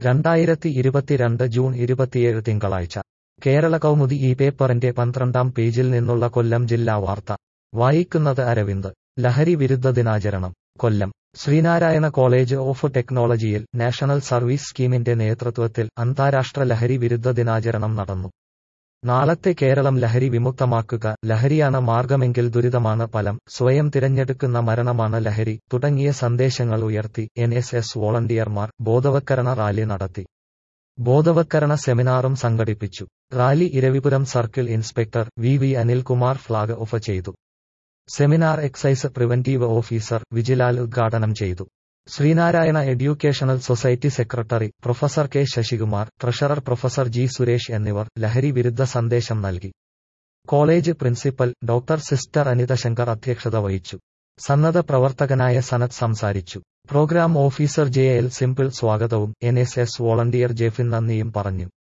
2022 June 27 തിങ്കളാഴ്ച കേരള കൗമുദി ഈ പേപ്പറിന്റെ 12-ാം പേജിൽ നിന്നുള്ള കൊല്ലം ജില്ലാ വാർത്ത വായിക്കുന്നത് അരവിന്ദ്. ലഹരി വിരുദ്ധ ദിനാചരണം കൊല്ലം. ശ്രീനാരായണ കോളേജ് ഓഫ് ടെക്നോളജിയിൽ നാഷണൽ സർവീസ് സ്കീമിന്റെ നേതൃത്വത്തിൽ അന്താരാഷ്ട്ര ലഹരി വിരുദ്ധ ദിനാചരണം നടന്നു. നാളത്തെ കേരളം ലഹരി വിമുക്തമാക്കുക, ലഹരിയാണ് മാർഗമെങ്കിൽ ദുരിതമാണ് ഫലം, സ്വയം തിരഞ്ഞെടുക്കുന്ന മരണമാണ് ലഹരി തുടങ്ങിയ സന്ദേശങ്ങൾ ഉയർത്തി NSS വോളണ്ടിയർമാർ ബോധവത്കരണ റാലി നടത്തി. ബോധവത്കരണ സെമിനാറും സംഘടിപ്പിച്ചു. Rally Eravipuram circle inspector VV Anilkumar flag off ചെയ്തു. Seminar excise preventive officer Vijilal ഉദ്ഘാടനം ചെയ്തു. Sreenarayana educational society secretary professor K Sasikumar, treasurer professor G Suresh എന്നിവർ ലഹരി വിരുദ്ധ സന്ദേശം നൽകി. College principal doctor sister Anitha Shankar അധ്യക്ഷത വഹിച്ചു. സന്നദ്ധ പ്രവർത്തകനായ സനത് സംസാരിച്ചു. പ്രോഗ്രാം ഓഫീസർ JL സിംപിൾ സ്വാഗതവും NSS വോളണ്ടിയർ ജെഫിൻ നന്ദിയും പറഞ്ഞു.